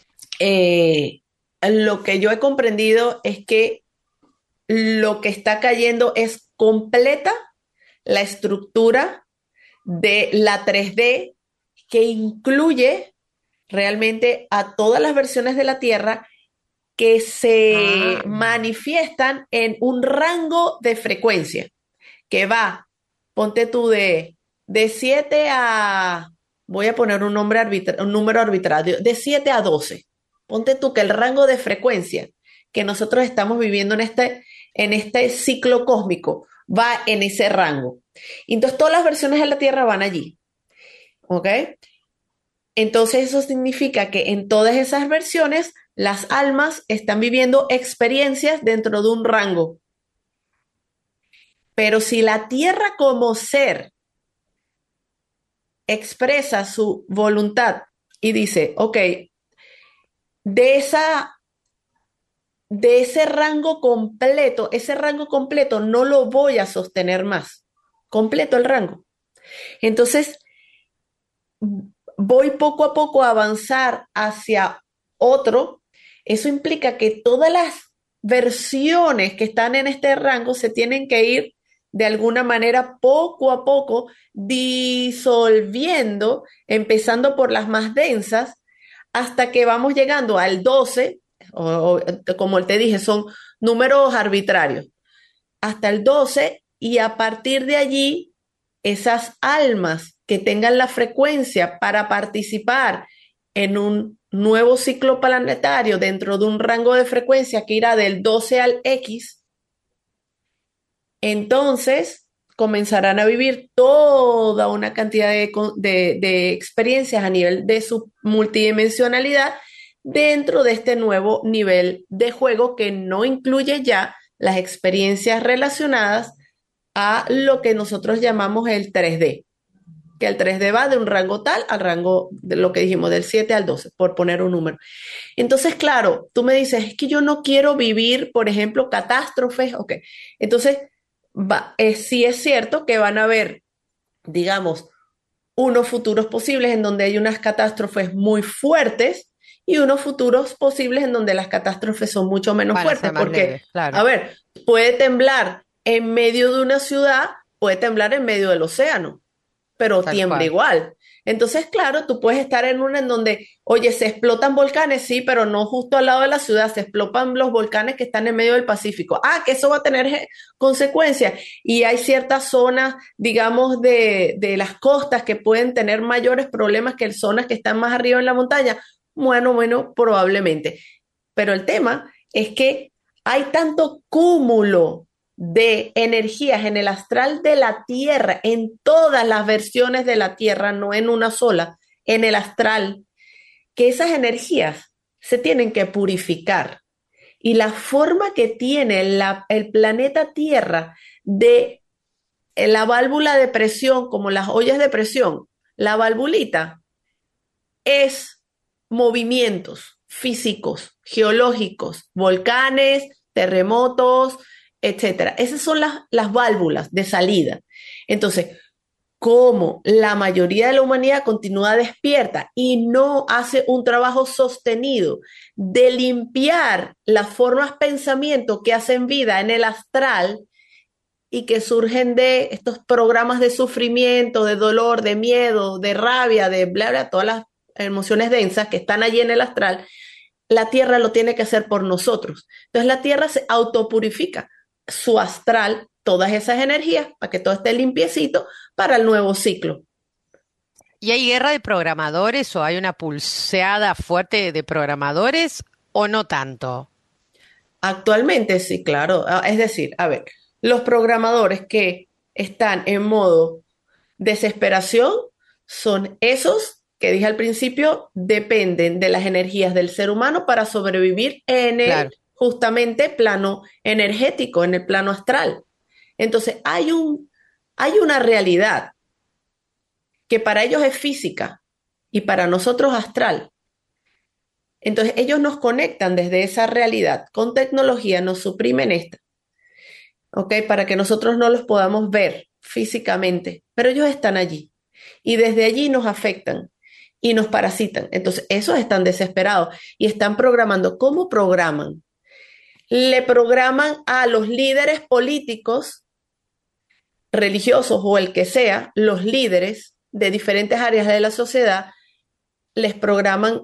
lo que yo he comprendido es que lo que está cayendo es completa la estructura de la 3D que incluye realmente a todas las versiones de la Tierra que se Ah, manifiestan en un rango de frecuencia que va, ponte tú de 7 a, voy a poner un número arbitrario, de 7 a 12. Ponte tú que el rango de frecuencia que nosotros estamos viviendo en este ciclo cósmico va en ese rango. Y entonces todas las versiones de la Tierra van allí, ¿ok? Entonces eso significa que en todas esas versiones las almas están viviendo experiencias dentro de un rango. Pero si la Tierra como ser expresa su voluntad y dice, ok, de esa, de ese rango completo no lo voy a sostener más, completo el rango. Entonces, voy poco a poco a avanzar hacia otro. Eso implica que todas las versiones que están en este rango se tienen que ir de alguna manera poco a poco disolviendo, empezando por las más densas, hasta que vamos llegando al 12, como te dije, son números arbitrarios, hasta el 12 y a partir de allí, esas almas que tengan la frecuencia para participar en un nuevo ciclo planetario dentro de un rango de frecuencia que irá del 12 al X, entonces comenzarán a vivir toda una cantidad de experiencias a nivel de su multidimensionalidad dentro de este nuevo nivel de juego que no incluye ya las experiencias relacionadas a lo que nosotros llamamos el 3D, que el 3D va de un rango tal al rango de lo que dijimos, del 7 al 12 por poner un número. Entonces, claro, tú me dices, es que yo no quiero vivir, por ejemplo, catástrofes, ok. Entonces, sí es cierto que van a haber, digamos, unos futuros posibles en donde hay unas catástrofes muy fuertes y unos futuros posibles en donde las catástrofes son mucho menos van a fuertes, ser más porque, leves, claro, a ver, puede temblar en medio de una ciudad, puede temblar en medio del océano, pero tal tiembla cual. igual. Entonces, claro, tú puedes estar en una en donde, oye, se explotan volcanes, sí, pero no justo al lado de la ciudad, se explotan los volcanes que están en medio del Pacífico. Ah, que eso va a tener consecuencias. Y hay ciertas zonas, digamos, de las costas que pueden tener mayores problemas que zonas que están más arriba en la montaña. Bueno, probablemente. Pero el tema es que hay tanto cúmulo de energías en el astral de la Tierra, en todas las versiones de la Tierra, no en una sola, en el astral, que esas energías se tienen que purificar. Y la forma que tiene el planeta Tierra de la válvula de presión, como las ollas de presión, la valvulita, es movimientos físicos, geológicos, volcanes, terremotos, etcétera. Esas son las válvulas de salida. Entonces, cómo la mayoría de la humanidad continúa despierta y no hace un trabajo sostenido de limpiar las formas pensamiento que hacen vida en el astral y que surgen de estos programas de sufrimiento, de dolor, de miedo, de rabia, de bla, bla, todas las emociones densas que están allí en el astral, la Tierra lo tiene que hacer por nosotros. Entonces la Tierra se autopurifica su astral, todas esas energías, para que todo esté limpiecito para el nuevo ciclo. ¿Y hay guerra de programadores o hay una pulseada fuerte de programadores o no tanto? Actualmente sí, claro. Es decir, a ver, los programadores que están en modo desesperación son esos que dije al principio, dependen de las energías del ser humano para sobrevivir en el Claro. justamente plano energético, en el plano astral. Entonces, hay una realidad que para ellos es física y para nosotros astral. Entonces, ellos nos conectan desde esa realidad. Con tecnología nos suprimen esta, ¿ok? Para que nosotros no los podamos ver físicamente, pero ellos están allí y desde allí nos afectan y nos parasitan. Entonces, esos están desesperados y están programando. ¿Cómo programan? Le programan a los líderes políticos, religiosos o el que sea, los líderes de diferentes áreas de la sociedad, les programan,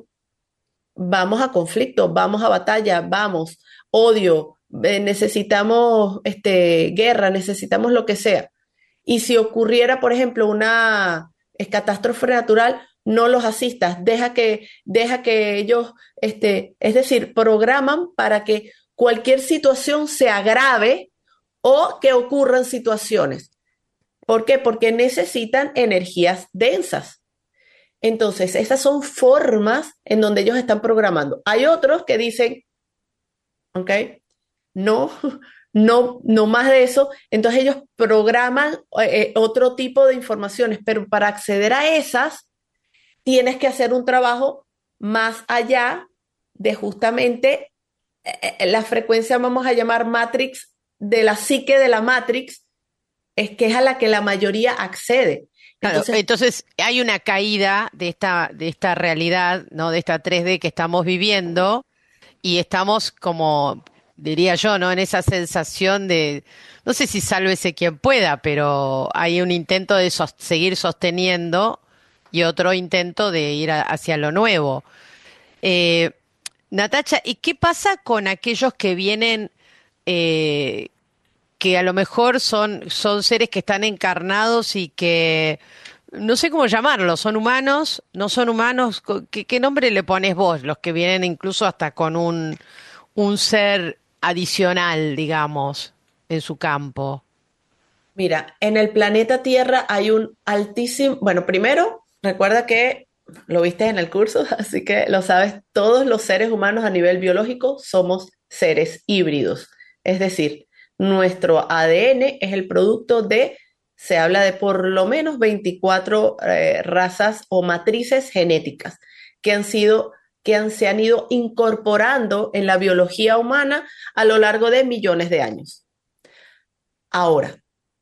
vamos a conflicto, vamos a batalla, vamos, odio, necesitamos guerra, necesitamos lo que sea. Y si ocurriera, por ejemplo, una catástrofe natural, no los asistas, deja que ellos, es decir, programan para que cualquier situación se agrave o que ocurran situaciones. ¿Por qué? Porque necesitan energías densas. Entonces, esas son formas en donde ellos están programando. Hay otros que dicen, ¿ok? No, no más de eso. Entonces ellos programan otro tipo de informaciones, pero para acceder a esas tienes que hacer un trabajo más allá de justamente la frecuencia, vamos a llamar Matrix, de la psique de la Matrix, es que es a la que la mayoría accede. Claro, Entonces, entonces hay una caída de esta realidad, ¿no? De esta 3D que estamos viviendo y estamos como, diría yo, ¿no? En esa sensación de, no sé si sálvese quien pueda, pero hay un intento de seguir sosteniendo y otro intento de ir hacia lo nuevo. Eh, Natacha, ¿y qué pasa con aquellos que vienen, eh, que a lo mejor son seres que están encarnados y que no sé cómo llamarlos, son humanos, no son humanos? ¿Qué nombre le pones vos? Los que vienen incluso hasta con un ser adicional, digamos, en su campo. mira, en el planeta Tierra hay un altísimo, bueno, primero, recuerda que lo viste en el curso, así que lo sabes, todos los seres humanos a nivel biológico somos seres híbridos. Es decir, nuestro ADN es el producto de, se habla de por lo menos 24 razas o matrices genéticas que han sido, se han ido incorporando en la biología humana a lo largo de millones de años. Ahora,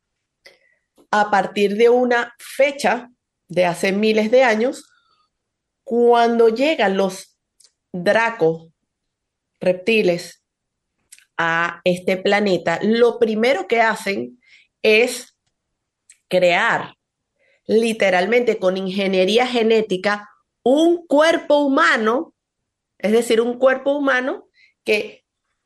a partir de una fecha de hace miles de años, cuando llegan los dracos, reptiles, a este planeta, lo primero que hacen es crear literalmente con ingeniería genética un cuerpo humano, es decir, un cuerpo humano que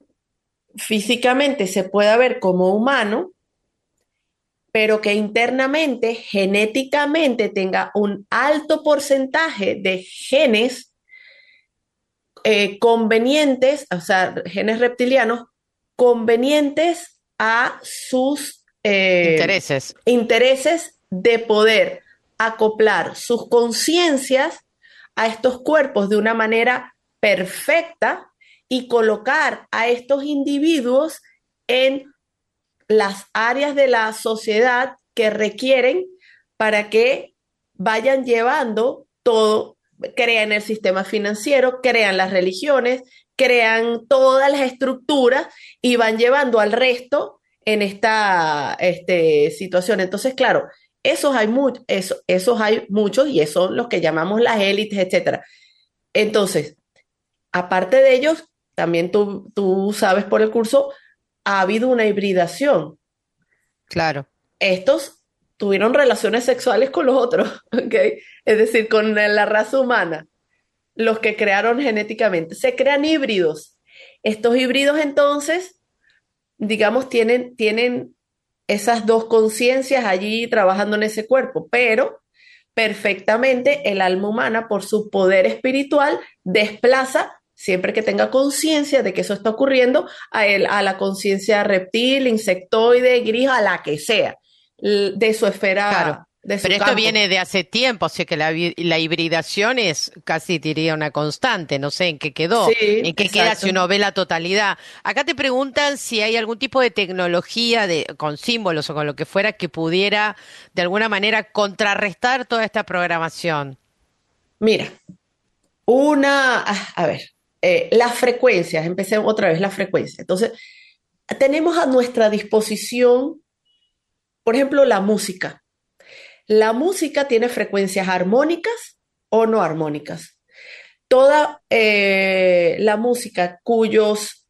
físicamente se pueda ver como humano, pero que internamente, genéticamente, tenga un alto porcentaje de genes convenientes, o sea, genes reptilianos convenientes a sus Intereses. intereses de poder acoplar sus conciencias a estos cuerpos de una manera perfecta y colocar a estos individuos en las áreas de la sociedad que requieren para que vayan llevando todo, crean el sistema financiero, crean las religiones, crean todas las estructuras y van llevando al resto en esta situación. Entonces, claro, esos hay muchos y esos son los que llamamos las élites, etcétera. Entonces, aparte de ellos, también tú sabes por el curso, ha habido una hibridación. Claro, Estos tuvieron relaciones sexuales con los otros, ¿ok? Es decir, con la raza humana, los que crearon genéticamente. Se crean híbridos. Estos híbridos entonces, digamos, tienen esas dos conciencias allí trabajando en ese cuerpo, pero perfectamente el alma humana, por su poder espiritual, desplaza, siempre que tenga conciencia de que eso está ocurriendo, a la conciencia reptil, insectoide, gris, a la que sea, de su claro. esfera, de su Pero esto campo. viene de hace tiempo, así que la hibridación es casi diría una constante, no sé en qué quedó, Sí, en qué queda si exacto. uno ve la totalidad. Acá te preguntan si hay algún tipo de tecnología con símbolos o con lo que fuera que pudiera de alguna manera contrarrestar toda esta programación. Mira, a ver, las frecuencias, empecé otra vez la frecuencia. Entonces, tenemos a nuestra disposición, por ejemplo, la música. La música tiene frecuencias armónicas o no armónicas. Toda la música cuyos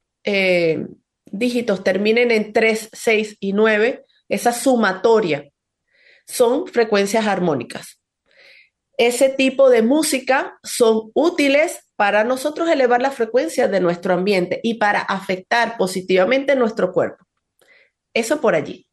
dígitos terminen en 3, 6 y 9, esa sumatoria, son frecuencias armónicas. Ese tipo de música son útiles para nosotros elevar la frecuencia de nuestro ambiente y para afectar positivamente nuestro cuerpo. Eso por allí.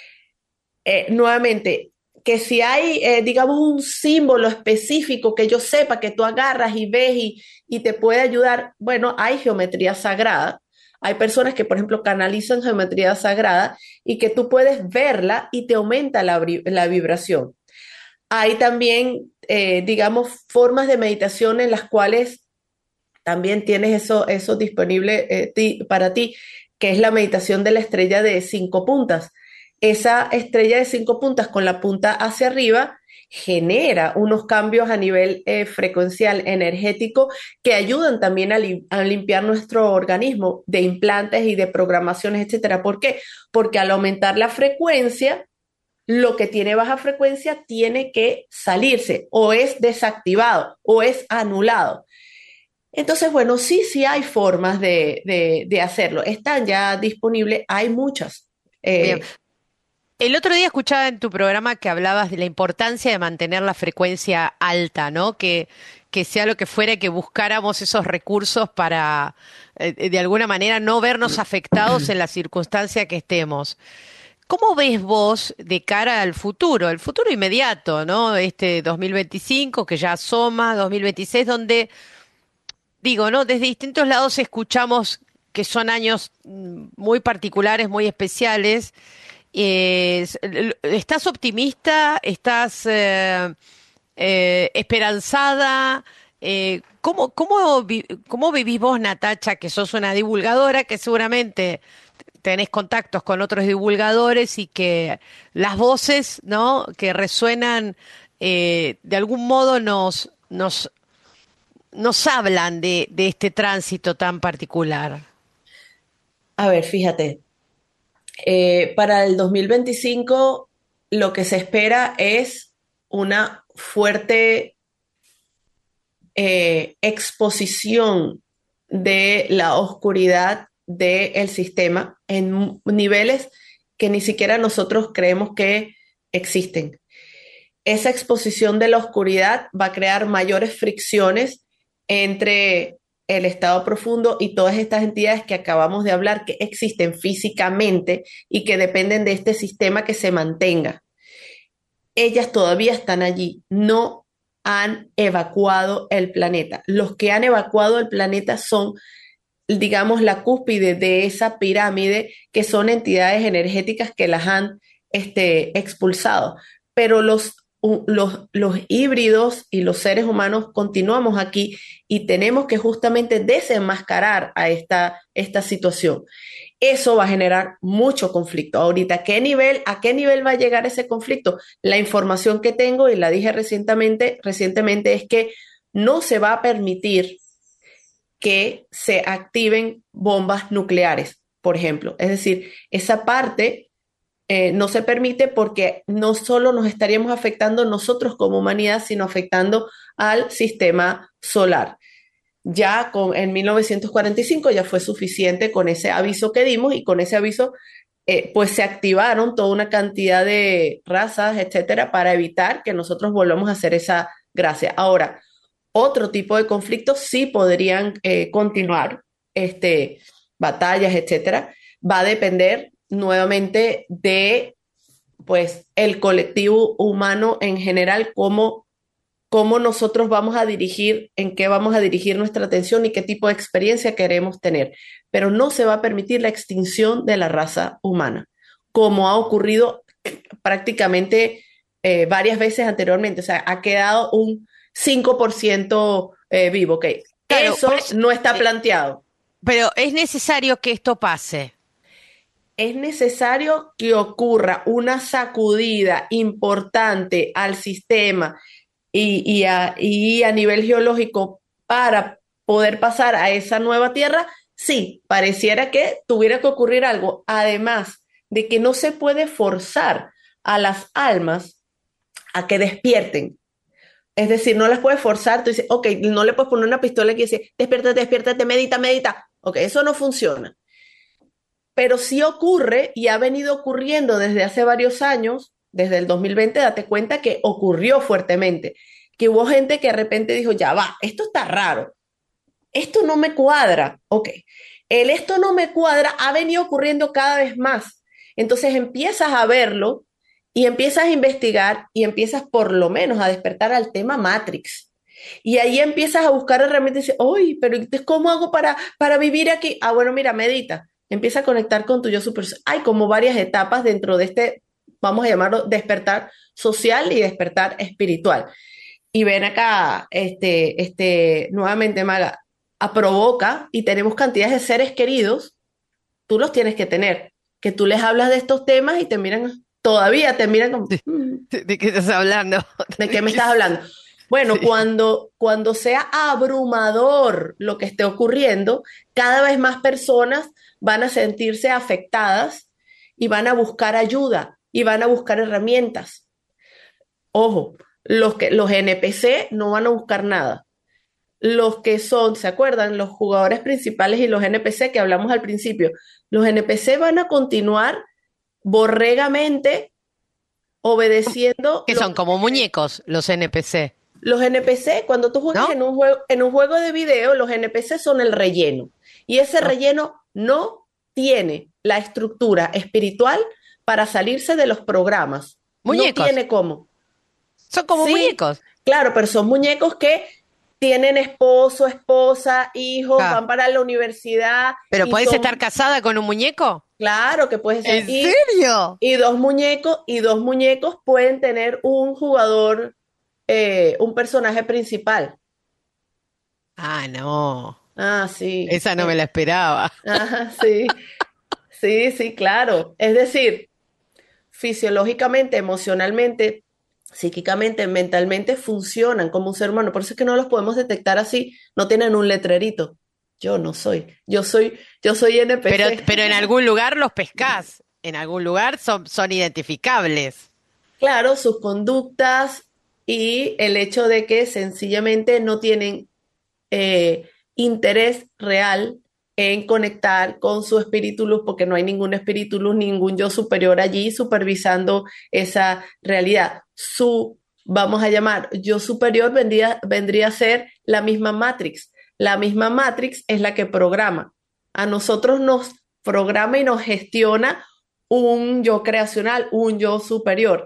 Nuevamente, que si hay, digamos, un símbolo específico que yo sepa que tú agarras y ves y te puede ayudar, bueno, hay geometría sagrada. Hay personas que, por ejemplo, canalizan geometría sagrada y que tú puedes verla y te aumenta la vibración. Hay también, digamos, formas de meditación en las cuales también tienes eso disponible para ti, que es la meditación de la estrella de 5 puntas. Esa estrella de 5 puntas con la punta hacia arriba genera unos cambios a nivel frecuencial energético que ayudan también a limpiar nuestro organismo de implantes y de programaciones, etcétera. ¿Por qué? Porque al aumentar la frecuencia, lo que tiene baja frecuencia tiene que salirse o es desactivado o es anulado. Entonces, bueno, sí hay formas de hacerlo. Están ya disponibles, hay muchas. Bien. Eh, El otro día escuchaba en tu programa que hablabas de la importancia de mantener la frecuencia alta, ¿no? Que sea lo que fuera, que buscáramos esos recursos para, de alguna manera, no vernos afectados en la circunstancia que estemos. ¿Cómo ves vos de cara al futuro, el futuro inmediato, ¿no? Este 2025 que ya asoma, 2026, donde, digo, ¿no? Desde distintos lados escuchamos que son años muy particulares, muy especiales. ¿Estás optimista? ¿Estás esperanzada? ¿Cómo vivís vos, Natacha, que sos una divulgadora, que seguramente tenés contactos con otros divulgadores y que las voces, ¿no? que resuenan de algún modo nos hablan de este tránsito tan particular? a ver, fíjate, para el 2025 lo que se espera es una fuerte exposición de la oscuridad del sistema en niveles que ni siquiera nosotros creemos que existen. Esa exposición de la oscuridad va a crear mayores fricciones entre el estado profundo y todas estas entidades que acabamos de hablar, que existen físicamente y que dependen de este sistema que se mantenga. Ellas todavía están allí, no han evacuado el planeta. Los que han evacuado el planeta son, digamos, la cúspide de esa pirámide, que son entidades energéticas que las han expulsado. Pero los híbridos y los seres humanos continuamos aquí y tenemos que justamente desenmascarar a esta situación. Eso va a generar mucho conflicto. Ahorita, ¿a qué nivel va a llegar ese conflicto? La información que tengo, y la dije recientemente es que no se va a permitir que se activen bombas nucleares, por ejemplo. Es decir, esa parte no se permite porque no solo nos estaríamos afectando nosotros como humanidad, sino afectando al sistema solar. En 1945 ya fue suficiente con ese aviso que dimos y con ese aviso pues se activaron toda una cantidad de razas, etcétera, para evitar que nosotros volvamos a hacer esa gracia. Ahora, otro tipo de conflictos sí podrían continuar, batallas, etcétera. Va a depender nuevamente de pues el colectivo humano en general, cómo nosotros vamos a dirigir, en qué vamos a dirigir nuestra atención y qué tipo de experiencia queremos tener. Pero no se va a permitir la extinción de la raza humana, como ha ocurrido prácticamente varias veces anteriormente. O sea, ha quedado un 5% vivo. Ok, Claro, eso por eso, no está eh, planteado. pero es necesario que esto pase. Es necesario que ocurra una sacudida importante al sistema y a nivel geológico para poder pasar a esa nueva tierra. Sí, pareciera que tuviera que ocurrir algo. Además de que no se puede forzar a las almas a que despierten. Es decir, no las puedes forzar. Tú dices, ok, no le puedes poner una pistola que dice, despiértate, despiértate, medita, medita. Ok, eso no funciona. Pero sí ocurre y ha venido ocurriendo desde hace varios años, desde el 2020, date cuenta que ocurrió fuertemente, que hubo gente que de repente dijo, ya va, esto está raro, esto no me cuadra, ok, el esto no me cuadra ha venido ocurriendo cada vez más. Entonces empiezas a verlo y empiezas a investigar y empiezas por lo menos a despertar al tema Matrix. Y ahí empiezas a buscar herramientas y dices, uy, pero entonces, ¿cómo hago para vivir aquí? Ah, bueno, mira, medita. Empieza a conectar con tu yo superior. Hay como varias etapas dentro de este, vamos a llamarlo, despertar social y despertar espiritual. Y ven acá, nuevamente, Maga, a provoca y tenemos cantidades de seres queridos, tú los tienes que tener, que tú les hablas de estos temas y te miran, todavía te miran como, ¿De qué estás hablando? ¿de qué ¿De me qué estás hablando? Bueno, sí. cuando sea abrumador lo que esté ocurriendo, cada vez más personas van a sentirse afectadas y van a buscar ayuda y van a buscar herramientas. Ojo, los NPC no van a buscar nada. Los que son, ¿se acuerdan? Los jugadores principales y los NPC que hablamos al principio. Los NPC van a continuar borregamente obedeciendo Que son como muñecos los NPC, los NPC, cuando tú juegas ¿no? en un juego de video, los NPC son el relleno. Y ese No. relleno no tiene la estructura espiritual para salirse de los programas. No Muñecos. tiene cómo. Son como Sí, muñecos. claro, pero son muñecos que tienen esposo, esposa, hijos, Ah, van para la universidad ¿pero y podés estar son, casada con un muñeco? claro que puede ser, ¿En serio? y dos muñecos pueden tener un jugador, un personaje principal. Ah, no. Ah, sí. Esa no me la esperaba. Ajá, sí, sí, sí, claro. Es decir, fisiológicamente, emocionalmente, psíquicamente, mentalmente funcionan como un ser humano. Por eso es que no los podemos detectar así. No tienen un letrerito. Yo no soy. Yo soy NPC. Pero en algún lugar los pescás. En algún lugar son identificables. Claro, sus conductas y el hecho de que sencillamente no tienen interés real en conectar con su espíritu luz, porque no hay ningún espíritu luz, ningún yo superior allí supervisando esa realidad. Vamos a llamar, yo superior vendría a ser la misma Matrix. La misma Matrix es la que programa. A nosotros nos programa y nos gestiona un yo creacional, un yo superior.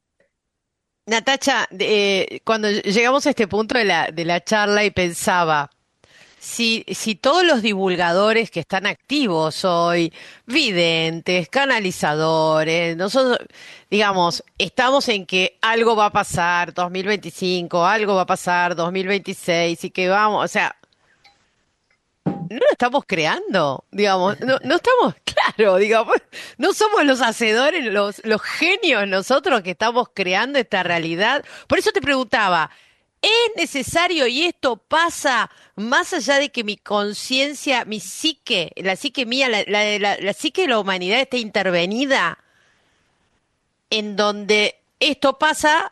Natacha, cuando llegamos a este punto de la charla y pensaba, si todos los divulgadores que están activos hoy, videntes, canalizadores, nosotros, digamos, estamos en que algo va a pasar 2025, algo va a pasar 2026 y que vamos, o sea, no lo estamos creando, digamos, no estamos, claro, digamos, no somos los hacedores, los genios nosotros que estamos creando esta realidad. Por eso te preguntaba, ¿es necesario y esto pasa más allá de que mi conciencia, mi psique, la psique mía, la psique de la humanidad esté intervenida? en donde esto pasa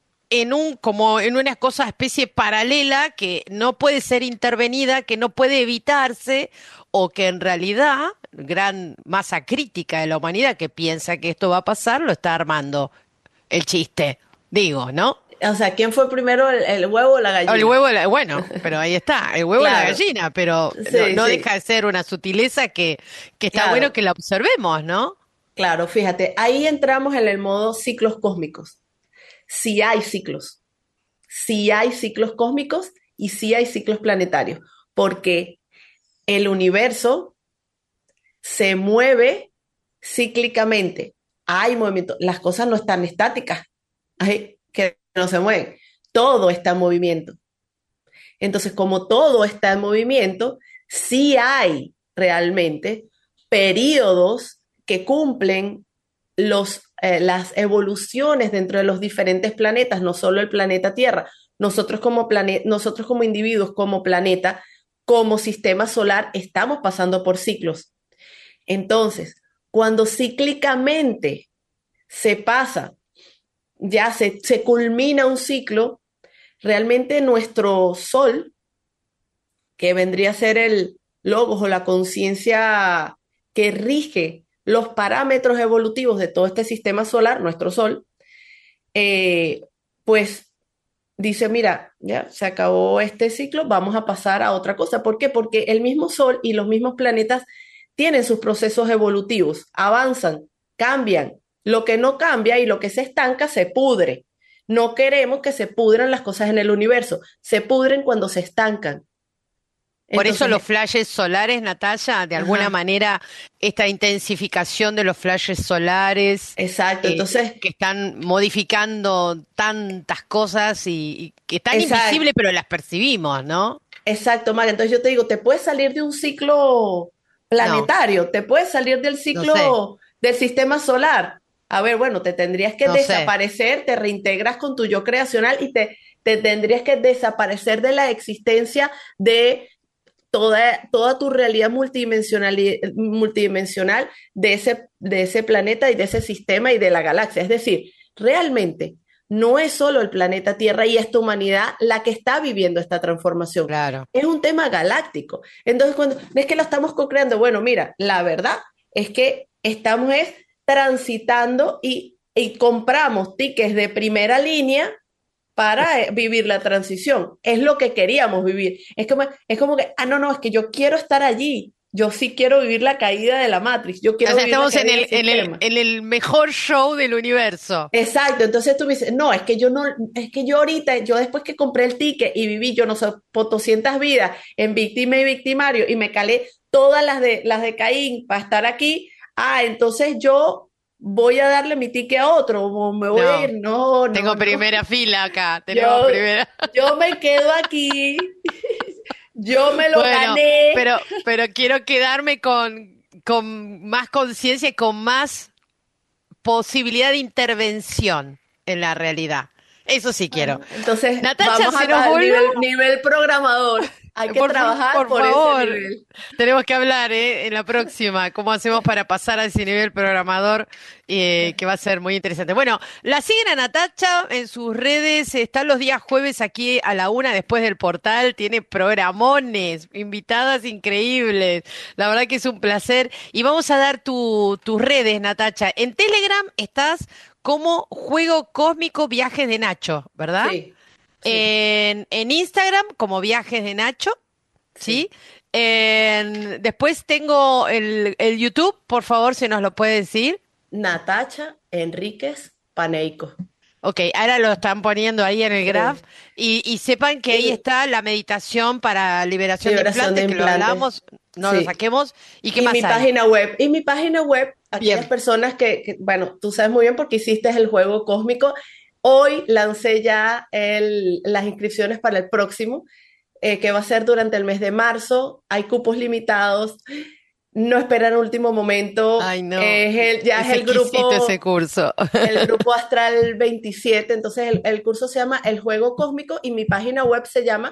como en una cosa especie paralela que no puede ser intervenida, que no puede evitarse, o que en realidad gran masa crítica de la humanidad que piensa que esto va a pasar lo está armando el chiste, digo, ¿no? O sea, ¿quién fue primero, el huevo o la O el gallina? huevo, bueno, pero ahí está, el huevo y la Claro, gallina, pero no, sí, no sí, deja de ser una sutileza que está bueno claro, que la observemos, ¿no? claro, fíjate, ahí entramos en el modo ciclos cósmicos. Si hay ciclos, si hay ciclos cósmicos y si hay ciclos planetarios, porque el universo se mueve cíclicamente. Hay movimiento, las cosas no están estáticas, hay que no se mueven, todo está en movimiento. Entonces, como todo está en movimiento, sí hay realmente periodos que cumplen las evoluciones dentro de los diferentes planetas, no solo el planeta Tierra. Nosotros como individuos, como planeta, como sistema solar, estamos pasando por ciclos. Entonces, cuando cíclicamente se pasa, se culmina un ciclo, realmente nuestro Sol, que vendría a ser el logos o la conciencia que rige los parámetros evolutivos de todo este sistema solar, nuestro Sol, eh, pues dice, mira, ya se acabó este ciclo, vamos a pasar a otra cosa. ¿Por qué? Porque el mismo Sol y los mismos planetas tienen sus procesos evolutivos, avanzan, cambian. Lo que no cambia y lo que se estanca se pudre. No queremos que se pudran las cosas en el universo, se pudren cuando se estancan. Por eso Entonces, los flashes solares, Natalia, de alguna ajá, manera, esta intensificación de los flashes solares exacto. Entonces, que están modificando tantas cosas y que están exacto, invisibles, pero las percibimos, ¿no? exacto, Maga. Entonces yo te digo, te puedes salir de un ciclo No, planetario, te puedes salir del no sé, ciclo del sistema solar. A ver, bueno, te tendrías que no sé. desaparecer, te reintegras con tu yo creacional y te tendrías que desaparecer de la existencia de toda tu realidad multidimensional de ese planeta y de ese sistema y de la galaxia. Es decir, realmente no es solo el planeta Tierra y esta humanidad la que está viviendo esta transformación. Claro. Es un tema galáctico. Entonces, cuando no es que lo estamos co-creando, bueno, mira, la verdad es que estamos transitando y compramos tickets de primera línea para vivir la transición. Es lo que queríamos vivir. Es como que, no, no, es que yo quiero estar allí. Yo sí quiero vivir la caída de la Matrix. Yo O quiero sea, vivir la estamos caída del sistema. en el mejor show del universo. Exacto, entonces tú me dices, no, es que yo no, es que yo ahorita, yo después que compré el ticket y viví, yo no sé, por 200 vidas en víctima y victimario y me calé todas las de Caín para estar aquí, entonces yo voy a darle mi ticket a otro, o me voy a No, ir, no, no, tengo no, primera fila acá, tenemos yo, primera. yo me quedo aquí. Yo me lo Bueno, gané. pero quiero quedarme con más conciencia y con más posibilidad de intervención en la realidad. Eso sí quiero. Bueno, entonces Natacha, vamos se nos al volvió. nivel programador. Hay que trabajar Por por ese favor, nivel. tenemos que hablar, en la próxima, cómo hacemos para pasar a ese nivel programador, que va a ser muy interesante. Bueno, la siguen a Natacha en sus redes, está los días jueves aquí a la 1 después del portal, tiene programones, invitadas increíbles, la verdad que es un placer. Y vamos a dar tus redes, Natacha. En Telegram estás como Juego Cósmico Viajes de Nacho, ¿verdad? Sí, sí, En Instagram como Viajes de Nacho, ¿sí? sí. Después tengo el YouTube, por favor, si nos lo puede decir. Natacha Enríquez Paneico. Ok, ahora lo están poniendo ahí en el graph Sí. y sepan que ahí Y está la meditación para liberación de liberación de implantes, que lo implantes. hablamos, no lo Sí. saquemos. ¿Y qué Y más mi hay? página web. Y mi página web, aquellas Bien. personas bueno, tú sabes muy bien porque hiciste el juego cósmico. Hoy lancé ya las inscripciones para el próximo, que va a ser durante el mes de marzo. Hay cupos limitados. No esperar último momento. Ay, no, Ya es es exquisito ese curso. el grupo Astral 27. Entonces, el curso se llama El Juego Cósmico y mi página web se llama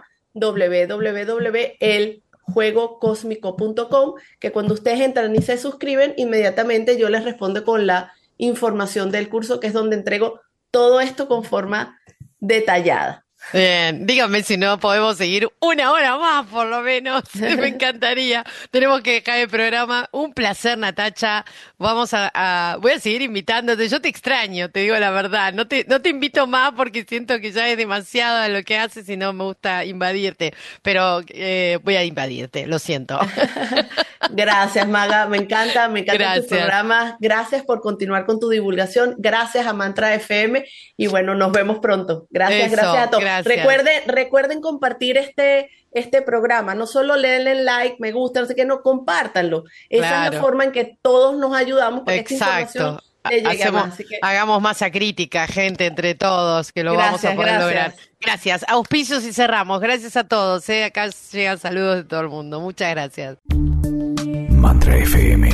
www.eljuegocosmico.com, que cuando ustedes entran y se suscriben, inmediatamente yo les respondo con la información del curso, que es donde entrego todo esto con forma detallada. Bien, díganme si no podemos seguir 1 hora más, por lo menos. Me encantaría. Tenemos que dejar el programa. Un placer, Natacha. Voy a seguir invitándote. Yo te extraño, te digo la verdad. No te invito más porque siento que ya es demasiado lo que haces y no me gusta invadirte. Pero voy a invadirte, lo siento. Gracias, Maga. Me encanta Gracias. tus programas. Gracias por continuar con tu divulgación. Gracias a Mantra FM. Y bueno, nos vemos pronto. Gracias a todos. Gracias. Recuerden compartir este programa. No solo le den like, me gusta, no sé qué, no, compártanlo. Esa es la forma en que todos nos ayudamos para que esta información le llegue a más. Así que... Hagamos masa crítica, gente, entre todos, que lo vamos a poder lograr. Gracias. Auspicios y cerramos. Gracias a todos. Acá llegan saludos de todo el mundo. Muchas gracias. Mantra FM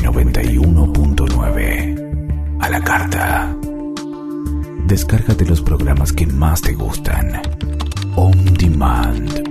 91.9. A la carta. Descárgate los programas que más te gustan. On Demand.